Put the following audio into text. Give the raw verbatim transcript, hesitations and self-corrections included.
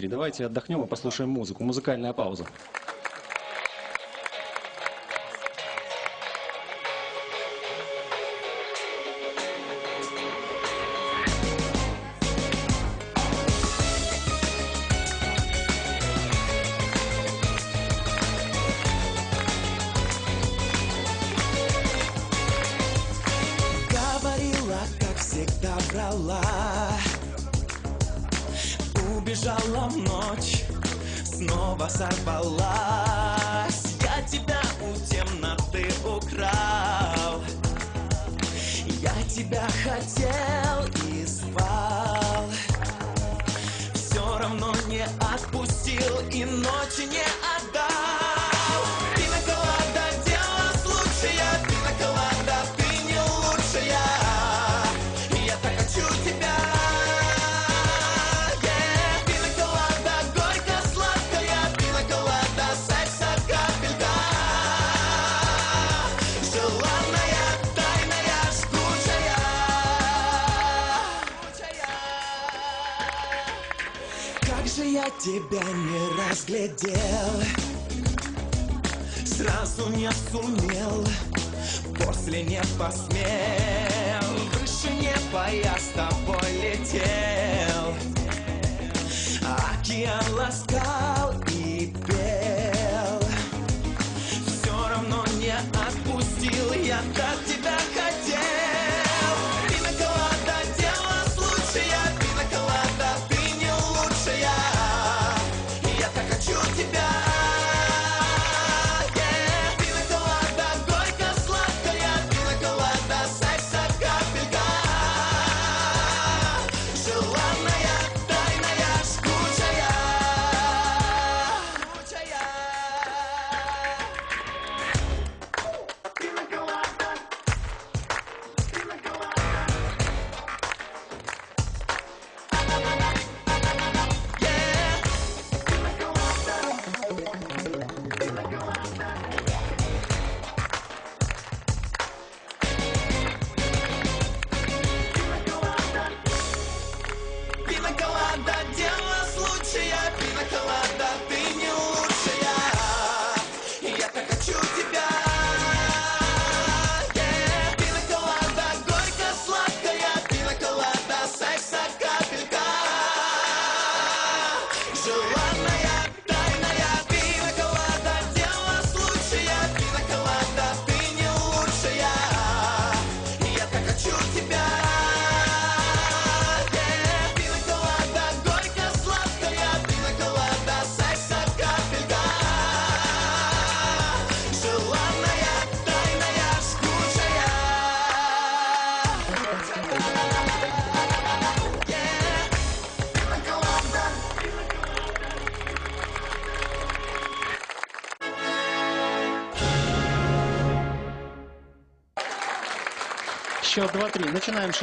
Давайте отдохнем и послушаем музыку. Музыкальная пауза. Говорила, как всегда брала. Убежала в ночь, снова сорвалась. Я тебя у темноты украл. Я тебя хотел и звал. Все равно не отпустил и ночи не отдал. Пинаколада, дело случая. Пинаколада, ты не лучшая. Я так хочу тебя. Как же я тебя не разглядел, сразу не сумел, после не посмел. Выше неба я с тобой летел, океан ласкал и пел. Все равно не отпустил, я так тебя хотел. Пинаколада, дело случая. Пинаколада, ты не лучшая. Я так хочу тебя. Yeah. Пинаколада, горько-сладкая. Пинаколада, секса капелька. Желанная, тайная, жгучая. Жгучая. Пинаколада. Пинаколада, дело случая. Пинаколада, ты не лучшая. Я так хочу тебя. Yeah. Пинаколада, горько-сладкая. Пинаколада, секса капелька. Желанная, тайная. Пинаколада, дело случая. Пинаколада, ты не лучшая. Я так хочу тебя. Счет два-три. Начинаем.